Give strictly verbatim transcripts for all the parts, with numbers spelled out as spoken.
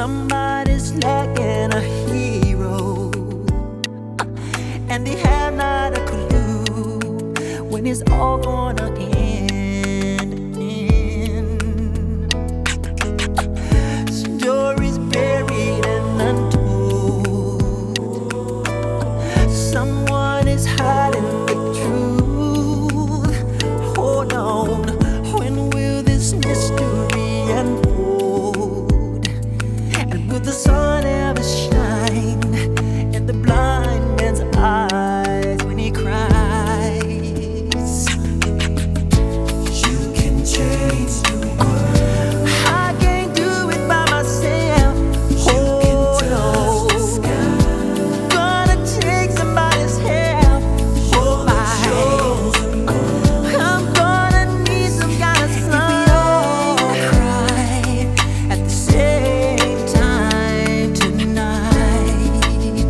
Somebody's lacking a hero, and they have not a clue when it's all gonna end. end. Stories buried and untold. Someone is hiding the truth. Hold on, when will this mystery unfold? And will the sun ever shine in the blind man's eyes when he cries? You can change the world. I can't do it by myself. Hold on, gonna take somebody's help. Oh my, I'm gonna need some kind of sun. We all cry at the same time tonight.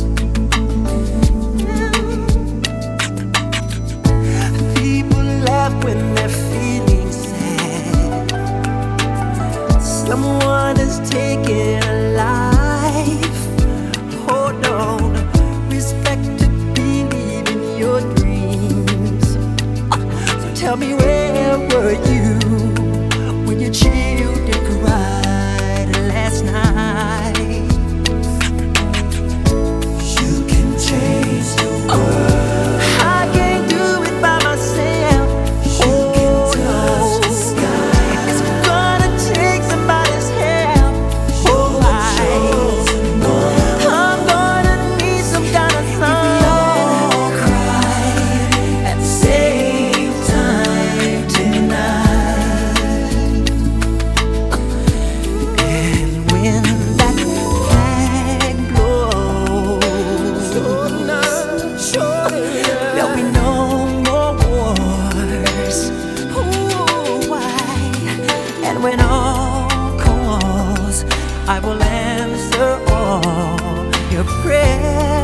People laugh when they're feeling sad. Someone is taking a life. Hold on, respect to believe in your dreams. So tell me, where were you when your children cried last night? You can change the world. I can't do it by myself. You can Oh touch the no, sky. it's gonna take somebody's help. Oh my, I'm gonna need some kind of sun. We all cry at the same time tonight. And when that flag blows, there'll be no more wars. Ooh, why? And when all calls, I will answer all your prayers.